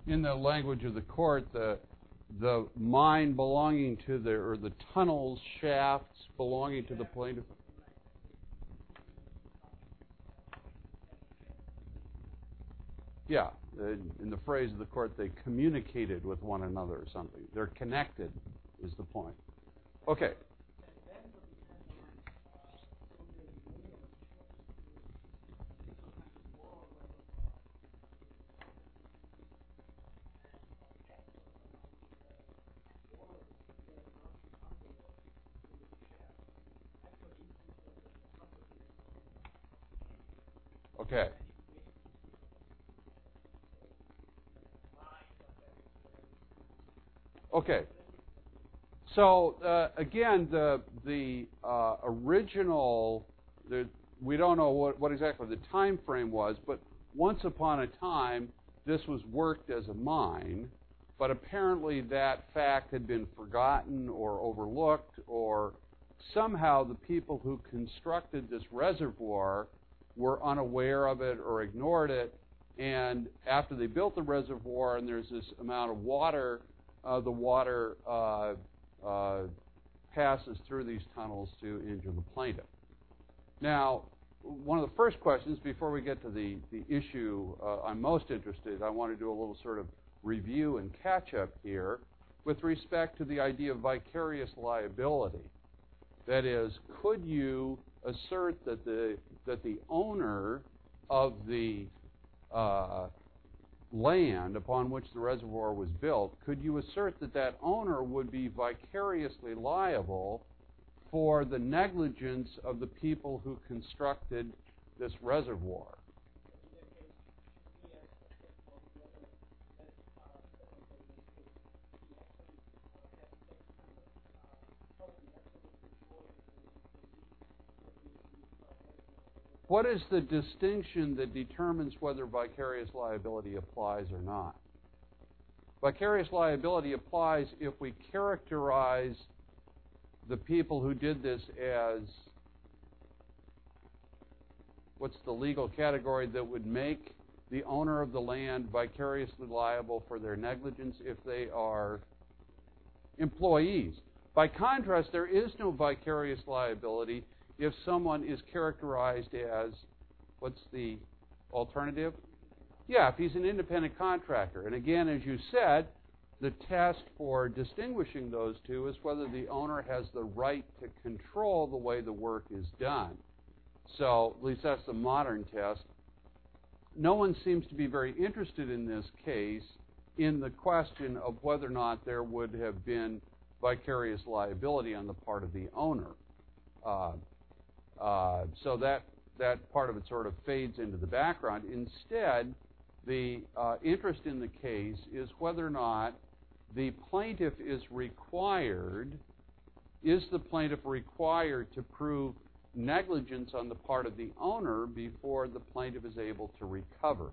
in the language of the court, the mine belonging to or the tunnels, shafts belonging to the plaintiff. Yeah, in the phrase of the court, they communicated with one another or something. They're connected, is the point. Okay. Okay. Okay. So again, the original, we don't know what exactly the time frame was, but once upon a time, this was worked as a mine, but apparently that fact had been forgotten or overlooked, or somehow the people who constructed this reservoir were unaware of it or ignored it, and after they built the reservoir and there's this amount of water, the water passes through these tunnels to injure the plaintiff. Now, one of the first questions, before we get to the issue I'm most interested, I want to do a little sort of review and catch-up here with respect to the idea of vicarious liability. That is, could you assert that the owner of the land upon which the reservoir was built, could you assert that that owner would be vicariously liable for the negligence of the people who constructed this reservoir? What is the distinction that determines whether vicarious liability applies or not? Vicarious liability applies if we characterize the people who did this as, what's the legal category that would make the owner of the land vicariously liable for their negligence if they are employees. By contrast, there is no vicarious liability if someone is characterized as, what's the alternative? Yeah, if he's an independent contractor. And again, as you said, the test for distinguishing those two is whether the owner has the right to control the way the work is done. So, at least that's the modern test. No one seems to be very interested in this case in the question of whether or not there would have been vicarious liability on the part of the owner. So that part of it sort of fades into the background. Instead, the interest in the case is whether or not the plaintiff is the plaintiff required to prove negligence on the part of the owner before the plaintiff is able to recover?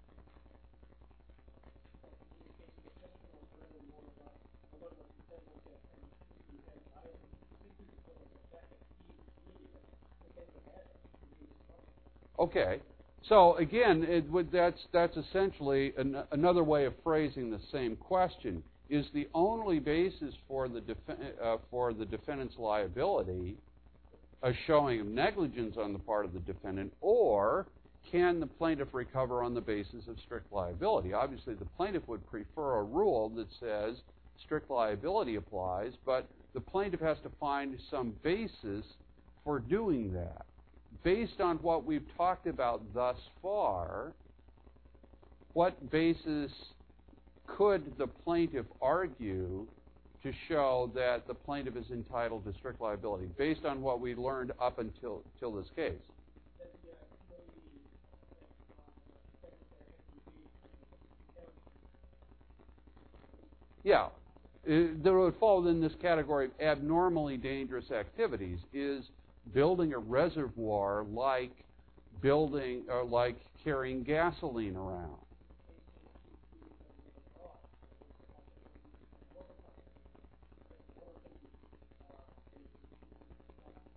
Okay, so again, that's essentially another way of phrasing the same question. Is the only basis for the defendant's liability a showing of negligence on the part of the defendant, or can the plaintiff recover on the basis of strict liability? Obviously, the plaintiff would prefer a rule that says strict liability applies, but the plaintiff has to find some basis for doing that. Based on what we've talked about thus far, what basis could the plaintiff argue to show that the plaintiff is entitled to strict liability, based on what we learned up until this case? Yeah. There would fall in this category of abnormally dangerous activities. Is building a reservoir like carrying gasoline around?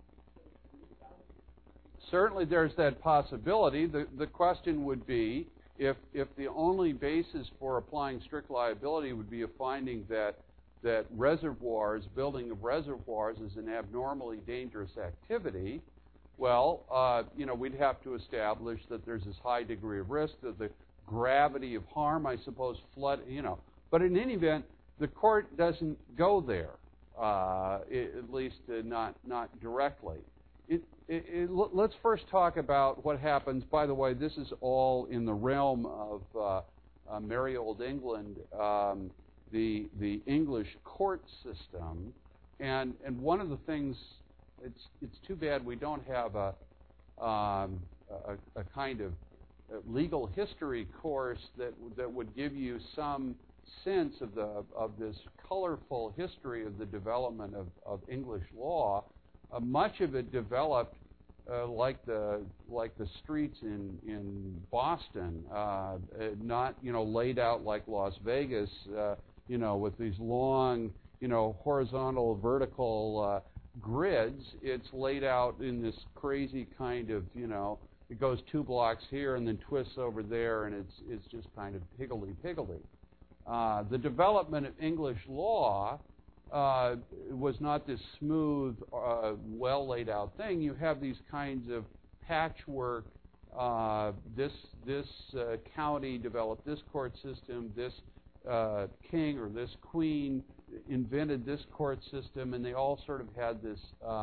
Certainly there's that possibility. The question would be, If the only basis for applying strict liability would be a finding that reservoirs, building of reservoirs, is an abnormally dangerous activity, well, we'd have to establish that there's this high degree of risk, that the gravity of harm, I suppose, But in any event, the court doesn't go there, at least not directly. Let's first talk about what happens. By the way, this is all in the realm of merry old England, the English court system, and one of the things, it's too bad we don't have a kind of legal history course that would give you some sense of this colorful history of the development of English law. Much of it developed like the streets in Boston, not laid out like Las Vegas, with these long horizontal, vertical grids. It's laid out in this crazy kind of it goes 2 blocks here and then twists over there, and it's just kind of higgledy-piggledy. The development of English law was not this smooth, well laid out thing. You have these kinds of patchwork. This county developed this court system. This king or this queen invented this court system, and they all sort of had this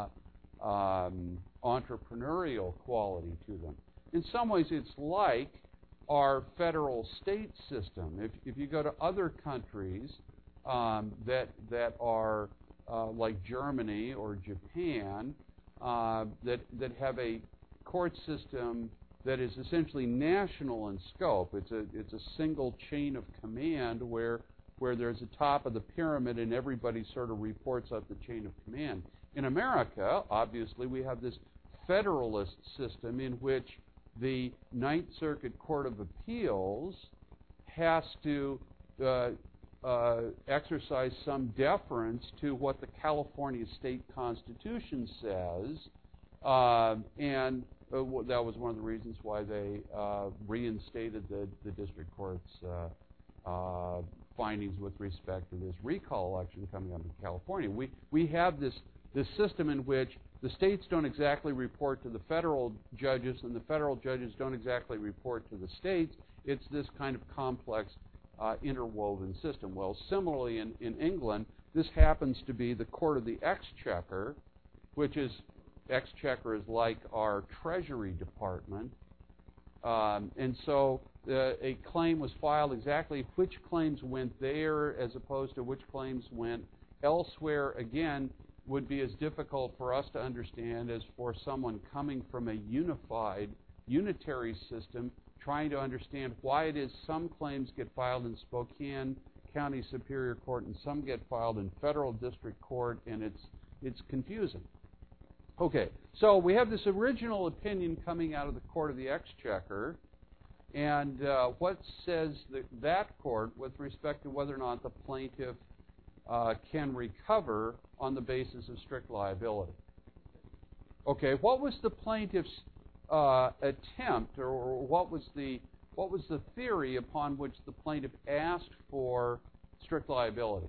entrepreneurial quality to them. In some ways, it's like our federal state system. If you go to other countries that are like Germany or Japan, that have a court system that is essentially national in scope. It's a single chain of command where there's a top of the pyramid and everybody sort of reports up the chain of command. In America, obviously, we have this federalist system in which the Ninth Circuit Court of Appeals has to exercise some deference to what the California state constitution says, and that was one of the reasons why they reinstated the district court's findings with respect to this recall election coming up in California. We have this system in which the states don't exactly report to the federal judges, and the federal judges don't exactly report to the states. It's this kind of complex interwoven system. Well, similarly in England, this happens to be the Court of the Exchequer, which is, Exchequer is like our Treasury Department. And so a claim was filed, exactly which claims went there as opposed to which claims went elsewhere, again, would be as difficult for us to understand as for someone coming from a unitary system, trying to understand why it is some claims get filed in Spokane County Superior Court and some get filed in Federal District Court, and it's confusing. Okay, so we have this original opinion coming out of the Court of the Exchequer, and what says that court with respect to whether or not the plaintiff can recover on the basis of strict liability? Okay, what was the plaintiff's attempt, or what was the theory upon which the plaintiff asked for strict liability?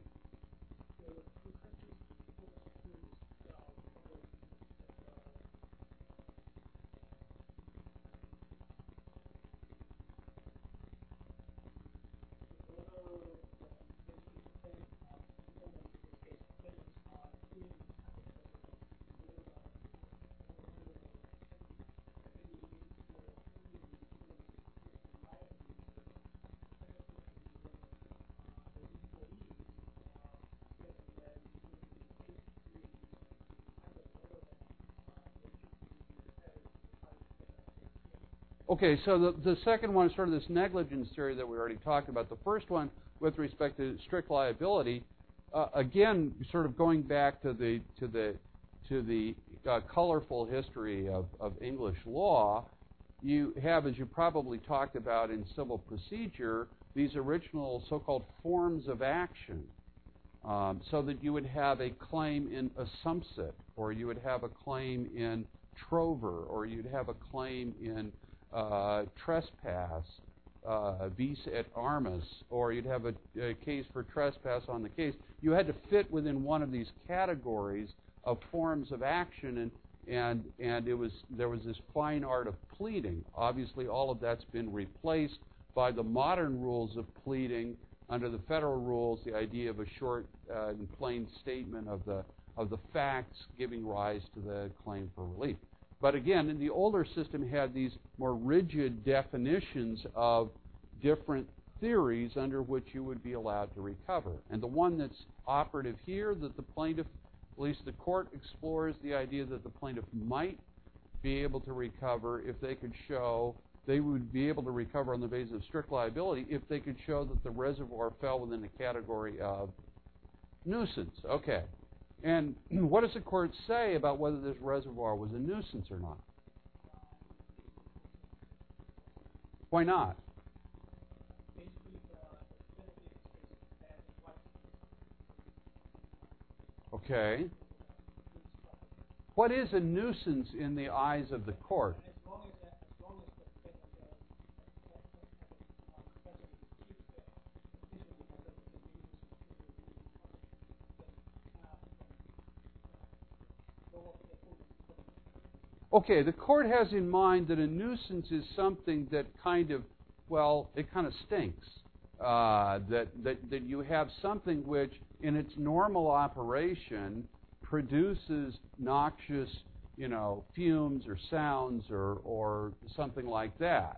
Okay, so the second one is sort of this negligence theory that we already talked about. The first one, with respect to strict liability, again, sort of going back to the colorful history of English law, you have, as you probably talked about in civil procedure, these original so-called forms of action, so that you would have a claim in assumpsit, or you would have a claim in trover, or you'd have a claim in trespass, vis et armis, or you'd have a case for trespass on the case. You had to fit within one of these categories of forms of action, and there was this fine art of pleading. Obviously, all of that's been replaced by the modern rules of pleading. Under the federal rules, the idea of a short and plain statement of the facts giving rise to the claim for relief. But again, in the older system had these more rigid definitions of different theories under which you would be allowed to recover. And the one that's operative here, that the plaintiff, at least the court explores the idea that the plaintiff might be able to recover if they could show, they would be able to recover on the basis of strict liability if they could show that the reservoir fell within the category of nuisance. Okay. And what does the court say about whether this reservoir was a nuisance or not? Why not? Okay. What is a nuisance in the eyes of the court? Okay, the court has in mind that a nuisance is something that kind of, well, it kind of stinks. That you have something which, in its normal operation, produces noxious, fumes or sounds or something like that.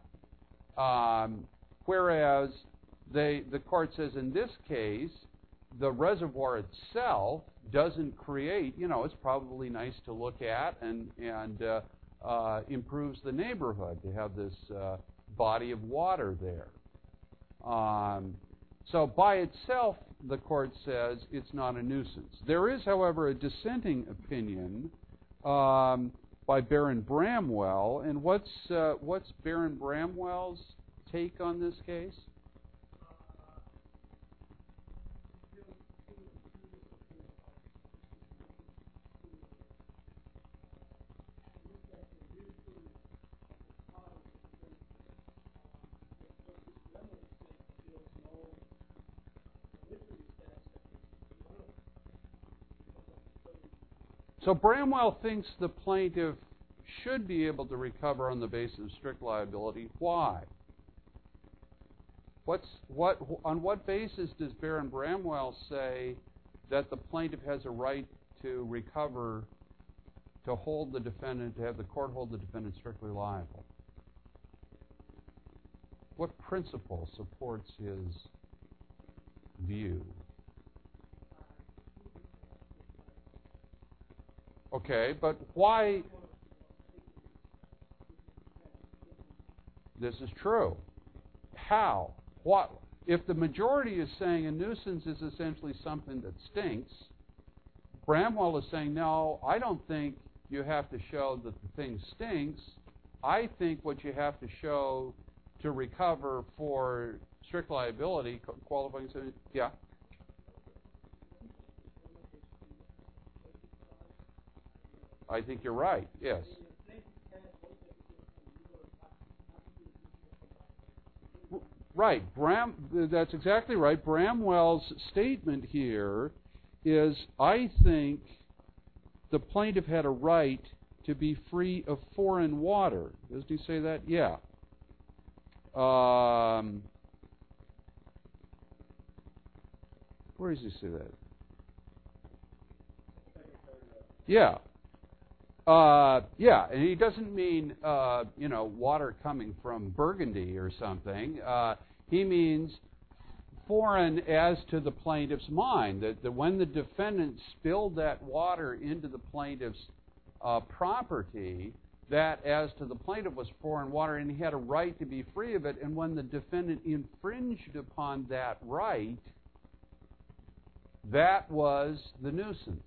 Whereas the court says in this case, the reservoir itself doesn't create, it's probably nice to look at and improves the neighborhood to have this body of water there. So by itself, the court says it's not a nuisance. There is, however, a dissenting opinion by Baron Bramwell. And what's Baron Bramwell's take on this case? So Bramwell thinks the plaintiff should be able to recover on the basis of strict liability. Why? On what basis does Baron Bramwell say that the plaintiff has a right to recover, to hold the defendant, to have the court hold the defendant strictly liable? What principle supports his view? Okay, but why? This is true. How? What? If the majority is saying a nuisance is essentially something that stinks, Bramwell is saying, no, I don't think you have to show that the thing stinks. I think what you have to show to recover for strict liability, qualifying, yeah? I think you're right, yes. Right, that's exactly right. Bramwell's statement here is, I think the plaintiff had a right to be free of foreign water. Doesn't he say that? Yeah. Where does he say that? Yeah. Yeah, and he doesn't mean, water coming from Burgundy or something. He means foreign as to the plaintiff's mind, that when the defendant spilled that water into the plaintiff's property, that as to the plaintiff was foreign water and he had a right to be free of it, and when the defendant infringed upon that right, that was the nuisance.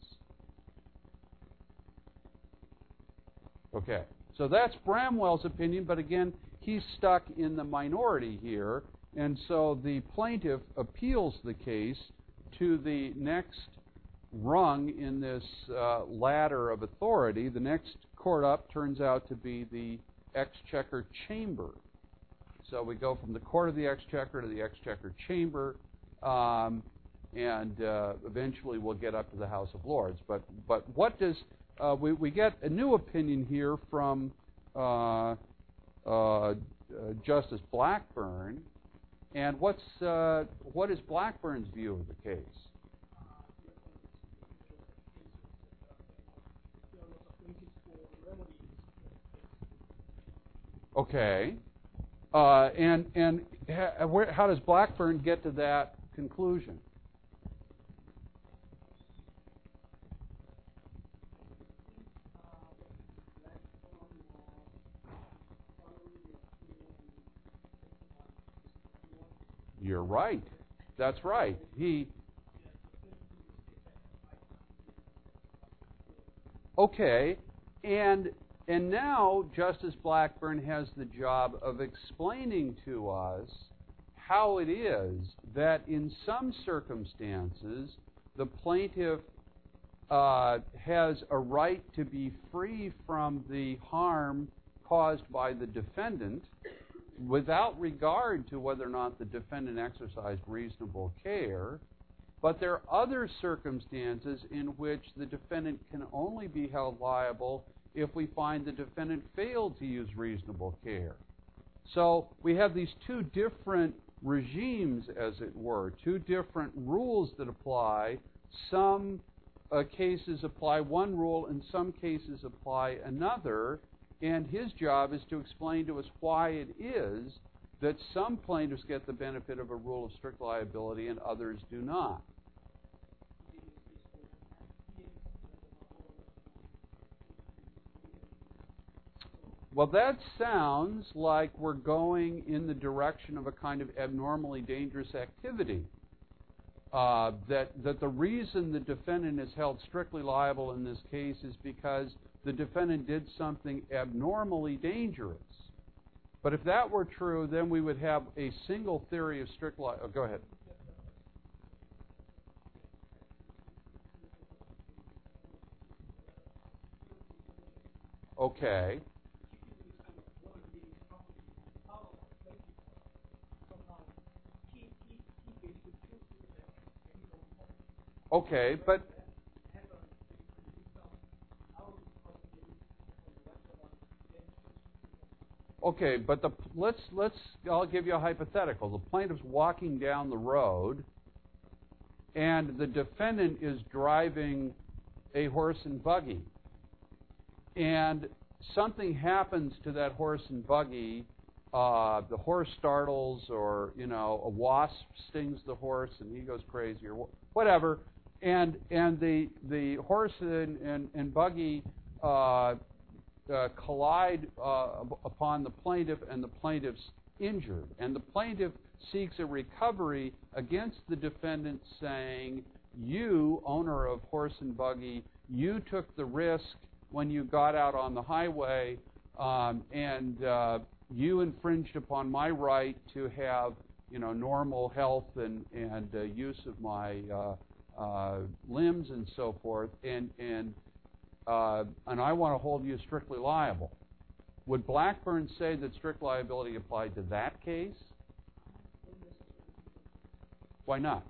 Okay, so that's Bramwell's opinion, but again, he's stuck in the minority here, and so the plaintiff appeals the case to the next rung in this ladder of authority. The next court up turns out to be the Exchequer Chamber. So we go from the court of the exchequer to the exchequer chamber, and eventually we'll get up to the House of Lords. But what does we get a new opinion here from Justice Blackburn, and what is Blackburn's view of the case? Okay, and how does Blackburn get to that conclusion? You're right. That's right. Okay, and now Justice Blackburn has the job of explaining to us how it is that in some circumstances the plaintiff has a right to be free from the harm caused by the defendant without regard to whether or not the defendant exercised reasonable care. But there are other circumstances in which the defendant can only be held liable if we find the defendant failed to use reasonable care. So we have these two different regimes, as it were, two different rules that apply. Some cases apply one rule, and some cases apply another, and his job is to explain to us why it is that some plaintiffs get the benefit of a rule of strict liability and others do not. Well, that sounds like we're going in the direction of a kind of abnormally dangerous activity. That the reason the defendant is held strictly liable in this case is because the defendant did something abnormally dangerous. But if that were true, then we would have a single theory of strict liability. Oh, go ahead. Okay. Okay, but I'll give you a hypothetical. The plaintiff's walking down the road, and the defendant is driving a horse and buggy, and something happens to that horse and buggy. The horse startles, or a wasp stings the horse, and he goes crazy, or whatever. And the horse and buggy collide upon the plaintiff, and the plaintiff's injured. And the plaintiff seeks a recovery against the defendant, saying, you, owner of horse and buggy, you took the risk when you got out on the highway, and you infringed upon my right to have normal health and use of my limbs and so forth, and I want to hold you strictly liable. Would Blackburn say that strict liability applied to that case? Why not?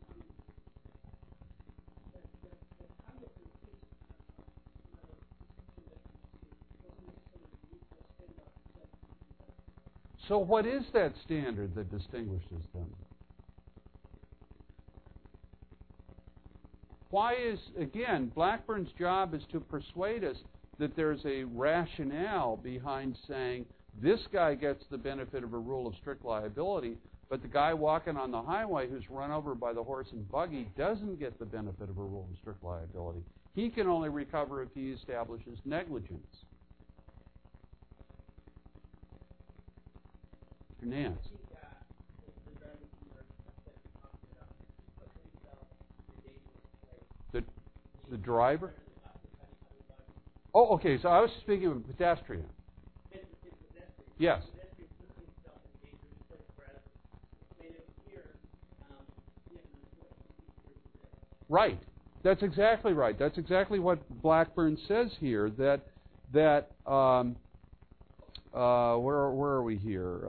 So what is that standard that distinguishes them? Why is, again, Blackburn's job is to persuade us that there's a rationale behind saying this guy gets the benefit of a rule of strict liability, but the guy walking on the highway who's run over by the horse and buggy doesn't get the benefit of a rule of strict liability. He can only recover if he establishes negligence. Nance. The driver? Oh, okay, so I was speaking of a pedestrian. Yes. Right. That's exactly right. That's exactly what Blackburn says here, that where are we here?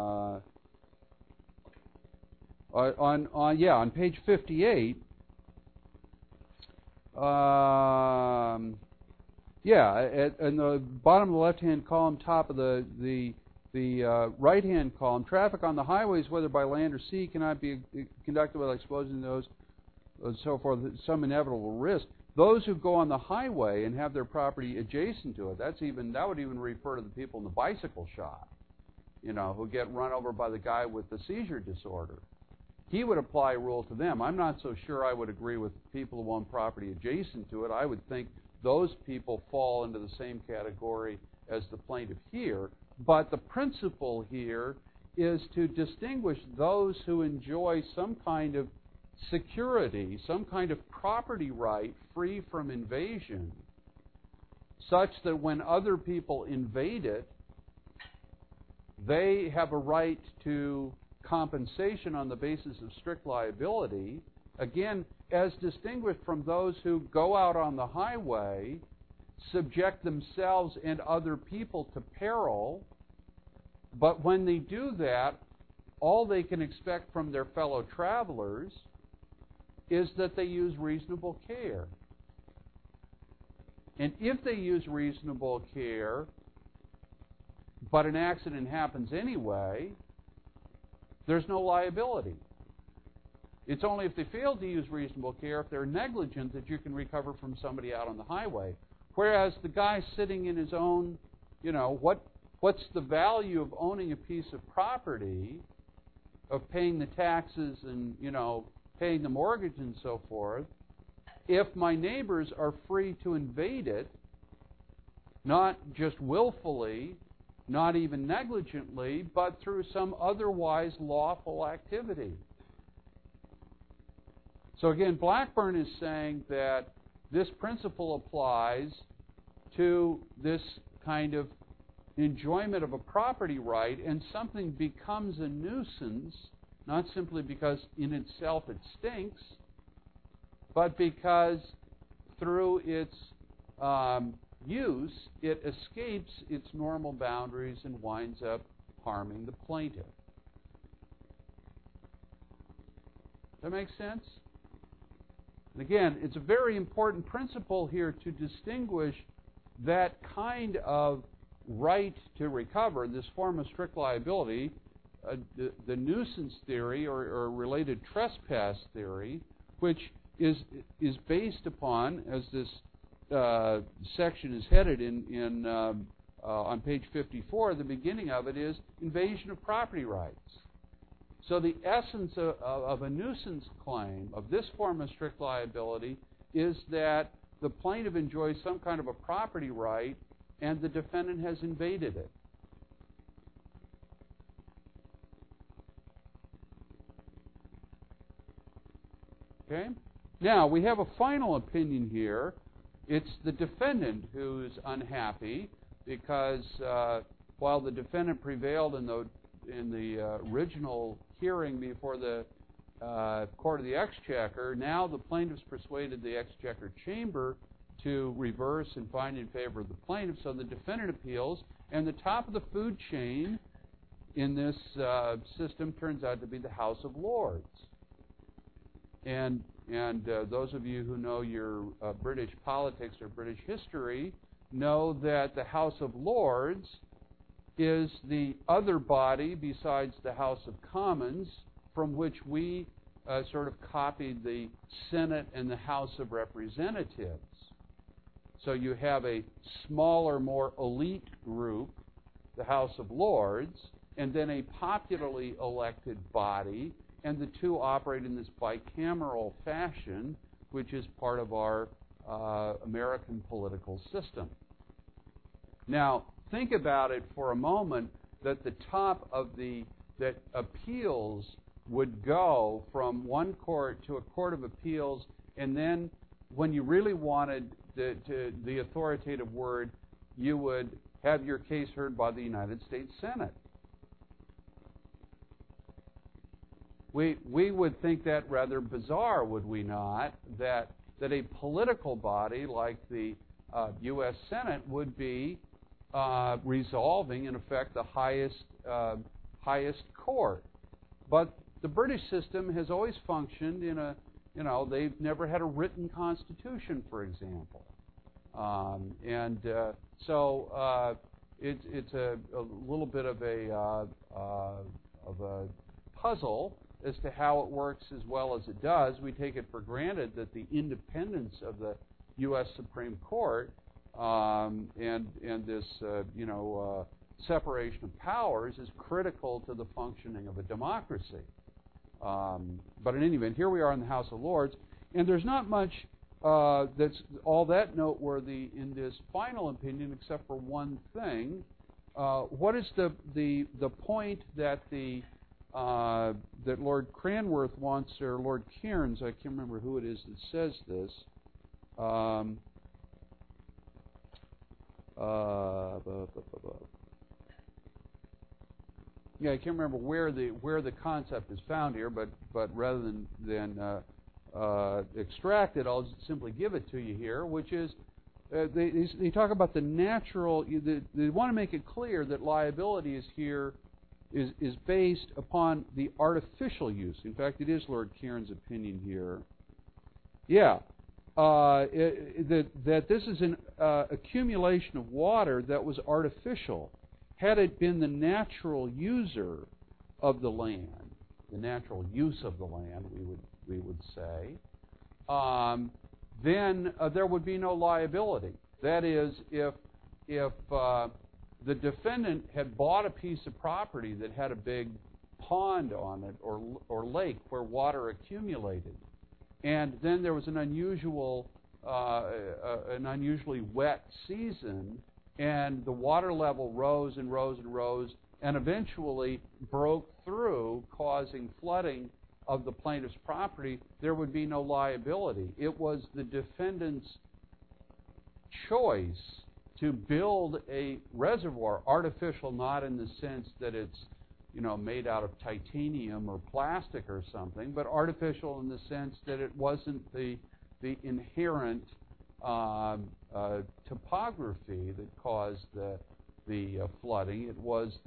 On page 58. In the bottom of the left-hand column, top of the right-hand column, traffic on the highways, whether by land or sea, cannot be conducted without exposing those, and so forth, some inevitable risk. Those who go on the highway and have their property adjacent to it, that would even refer to the people in the bicycle shop, who get run over by the guy with the seizure disorder. He would apply a rule to them. I'm not so sure I would agree with people who own property adjacent to it. I would think those people fall into the same category as the plaintiff here. But the principle here is to distinguish those who enjoy some kind of security, some kind of property right free from invasion, such that when other people invade it, they have a right to compensation on the basis of strict liability, again, as distinguished from those who go out on the highway, subject themselves and other people to peril, but when they do that, all they can expect from their fellow travelers is that they use reasonable care. And if they use reasonable care, but an accident happens anyway, there's no liability. It's only if they fail to use reasonable care, if they're negligent, that you can recover from somebody out on the highway. Whereas the guy sitting in his own, what's the value of owning a piece of property, of paying the taxes and, paying the mortgage and so forth, if my neighbors are free to invade it, not just willfully, not even negligently, but through some otherwise lawful activity. So again, Blackburn is saying that this principle applies to this kind of enjoyment of a property right, and something becomes a nuisance, not simply because in itself it stinks, but because through its use, it escapes its normal boundaries and winds up harming the plaintiff. Does that make sense? And again, it's a very important principle here to distinguish that kind of right to recover, this form of strict liability, the nuisance theory or related trespass theory, which is based upon, as this section is headed on page 54, the beginning of it is invasion of property rights. So the essence of a nuisance claim of this form of strict liability is that the plaintiff enjoys some kind of a property right and the defendant has invaded it. Okay? Now, we have a final opinion here. It's the defendant who's unhappy because while the defendant prevailed in the original hearing before the Court of the Exchequer, now the plaintiff's persuaded the Exchequer Chamber to reverse and find in favor of the plaintiff, so the defendant appeals, and the top of the food chain in this system turns out to be the House of Lords. And those of you who know your British politics or British history know that the House of Lords is the other body besides the House of Commons from which we sort of copied the Senate and the House of Representatives. So you have a smaller, more elite group, the House of Lords, and then a popularly elected body, and the two operate in this bicameral fashion, which is part of our American political system. Now, think about it for a moment, that the top of that appeals would go from one court to a court of appeals, and then when you really wanted the authoritative word, you would have your case heard by the United States Senate. We would think that rather bizarre, would we not, that a political body like the U.S. Senate would be resolving, in effect, the highest court. But the British system has always functioned in a, they've never had a written constitution, for example. It's a little bit of a puzzle as to how it works as well as it does. We take it for granted that the independence of the U.S. Supreme Court and this separation of powers is critical to the functioning of a democracy. But in any event, here we are in the House of Lords, and there's not much that's all that noteworthy in this final opinion, except for one thing. What is the point that that Lord Cranworth wants, or Lord Cairns? I can't remember who it is that says this. Yeah, I can't remember where the concept is found here, but rather than extract it, I'll just simply give it to you here, which is they talk about the natural. They want to make it clear that liability is here is based upon the artificial use. In fact, it is Lord Cairns' opinion here. Yeah, that this is an accumulation of water that was artificial. Had it been the natural user of the land, the natural use of the land, we would say, then there would be no liability. That is, if the defendant had bought a piece of property that had a big pond on it or lake where water accumulated, and then there was an unusually wet season, and the water level rose and rose and rose, and eventually broke through, causing flooding of the plaintiff's property, there would be no liability. It was the defendant's choice to build a reservoir, artificial not in the sense that it's made out of titanium or plastic or something, but artificial in the sense that it wasn't the inherent topography that caused the flooding. It was